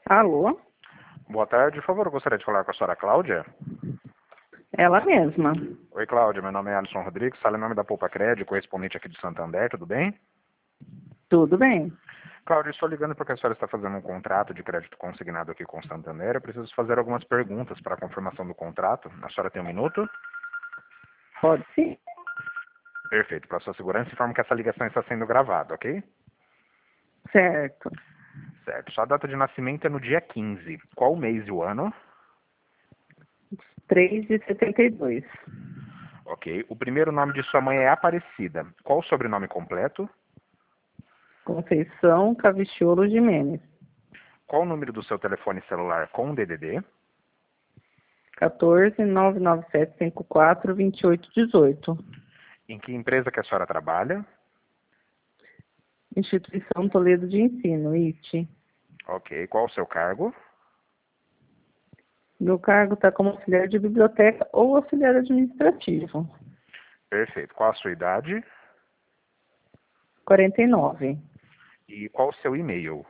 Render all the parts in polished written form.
Alô? Boa tarde, por favor, eu gostaria de falar com a senhora Cláudia. Ela mesma. Oi, Cláudia, meu nome é Alisson Rodrigues, falo em nome da Poupa Crédito, correspondente aqui de Santander, tudo bem? Tudo bem? Cláudia, estou ligando porque a senhora está fazendo um contrato de crédito consignado aqui com o Santander. Eu preciso fazer algumas perguntas para a confirmação do contrato. A senhora tem um minuto? Pode sim. Perfeito. Para sua segurança, informo que essa ligação está sendo gravada, ok? Certo. Certo. Sua data de nascimento é no dia 15. Qual o mês e o ano? 3,72. Ok. O primeiro nome de sua mãe é Aparecida. Qual o sobrenome completo? Conceição Caviciolo Jimenez. Qual o número do seu telefone celular com DDD? 14 99754 2818. Em que empresa que a senhora trabalha? Instituição Toledo de Ensino, IT. Ok. Qual o seu cargo? Meu cargo está como auxiliar de biblioteca ou auxiliar administrativo. Perfeito. Qual a sua idade? 49. E qual o seu e-mail?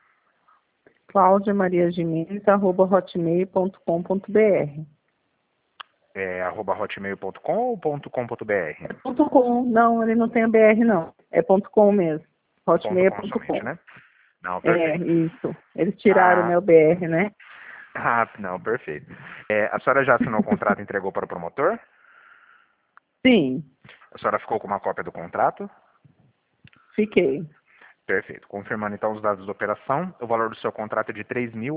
claudiamariajimenez@hotmail.com.br. É @hotmail.com ou .com.br? Ponto .com. Não, ele não tem a BR, não. É ponto .com mesmo. Ponto Hotmail é .com ponto somente, .com. né? Não, É, perfeito. isso. Eles tiraram, Ah, né, o BR, né? não, perfeito. A senhora já assinou o contrato e entregou para o promotor? Sim, A senhora ficou com uma cópia do contrato? fiquei. Perfeito. Confirmando então os dados da operação, o valor do seu contrato é de R$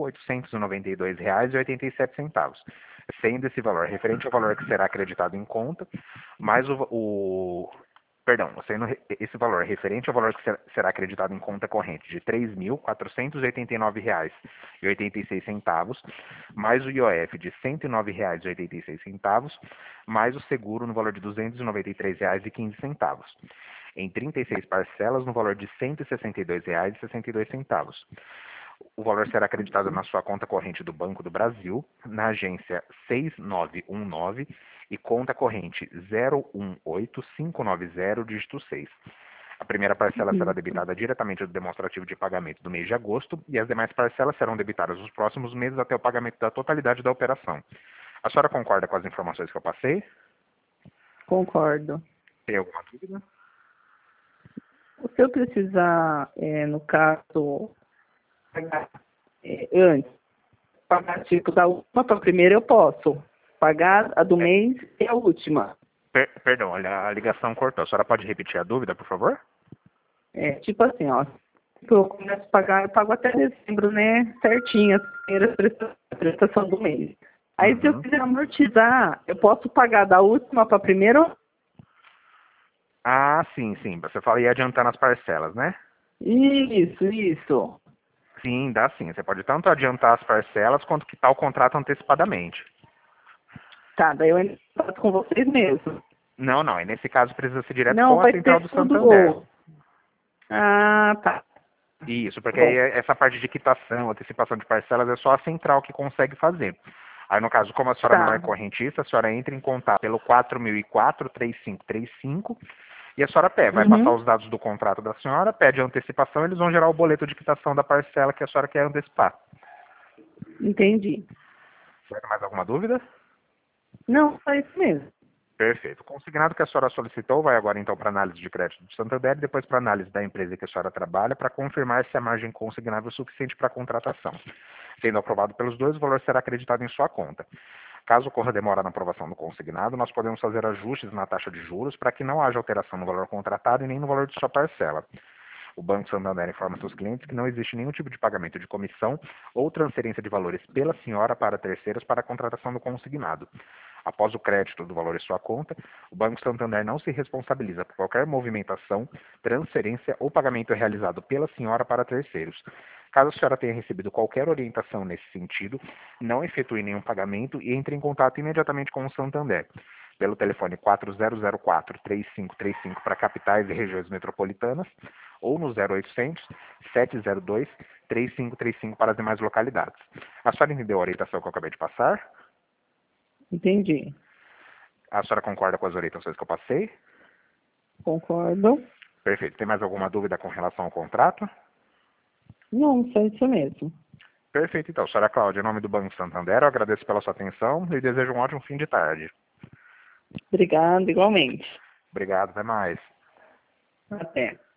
3.892,87. Sendo esse valor referente ao valor que será acreditado em conta, mais perdão, sendo esse valor referente ao valor que será acreditado em conta corrente de R$ 3.489,86, mais o IOF de R$ 109,86, mais o seguro no valor de R$ 293,15, em 36 parcelas no valor de R$ 162,62. O valor será acreditado na sua conta corrente do Banco do Brasil, na agência 6919 e conta corrente 018590, dígito 6. A primeira parcela será Isso. debitada diretamente do demonstrativo de pagamento do mês de agosto e as demais parcelas serão debitadas nos próximos meses até o pagamento da totalidade da operação. A senhora concorda com as informações que eu passei? Concordo. Tem alguma dúvida? Se eu precisar, no caso, pagar antes, pagar tipo da última para a primeira, eu posso. Pagar a do É, mês e a última. perdão, olha, a ligação cortou. A senhora pode repetir a dúvida, por favor? Tipo assim, ó. Se eu começo a pagar, eu pago até dezembro, né? Certinho, a primeira prestação do mês. Aí, se eu Uhum. quiser amortizar, eu posso pagar da última para a primeira? Ah, sim, sim. Você fala ir adiantando as parcelas, né? Isso. Sim, dá sim. Você pode tanto adiantar as parcelas quanto quitar o contrato antecipadamente. Tá, daí eu entro em contato com vocês mesmo. Não, não. E nesse caso precisa ser direto Não, com a vai central ser do tudo Santander. ou. Ah, tá. Isso, Tá porque aí bom. essa parte de quitação, antecipação de parcelas é só a central que consegue fazer. Aí, no caso, como a senhora não é Tá. correntista, a senhora entra em contato pelo 4004-3535 e a senhora vai passar Uhum. os dados do contrato da senhora, pede a antecipação, eles vão gerar o boleto de quitação da parcela que a senhora quer antecipar. Entendi. Certo? Mais alguma dúvida? Não, só isso mesmo. Perfeito. O consignado que a senhora solicitou vai agora então para análise de crédito do Santander e depois para análise da empresa que a senhora trabalha para confirmar se a margem consignável é suficiente para a contratação. Sendo aprovado pelos dois, o valor será acreditado em sua conta. Caso ocorra demora na aprovação do consignado, nós podemos fazer ajustes na taxa de juros para que não haja alteração no valor contratado e nem no valor de sua parcela. O Banco Santander informa seus clientes que não existe nenhum tipo de pagamento de comissão ou transferência de valores pela senhora para terceiros para a contratação do consignado. Após o crédito do valor em sua conta, o Banco Santander não se responsabiliza por qualquer movimentação, transferência ou pagamento realizado pela senhora para terceiros. Caso a senhora tenha recebido qualquer orientação nesse sentido, não efetue nenhum pagamento e entre em contato imediatamente com o Santander pelo telefone 4004-3535 para capitais e regiões metropolitanas ou no 0800 702 3535 para as demais localidades. A senhora entendeu a orientação que eu acabei de passar? Entendi. A senhora concorda com as orientações que eu passei? Concordo. Perfeito. Tem mais alguma dúvida com relação ao contrato? Não, só isso mesmo. Perfeito, então. Senhora Cláudia, em nome do Banco Santander, eu agradeço pela sua atenção e desejo um ótimo fim de tarde. Obrigada, igualmente. Obrigado, até mais. Até.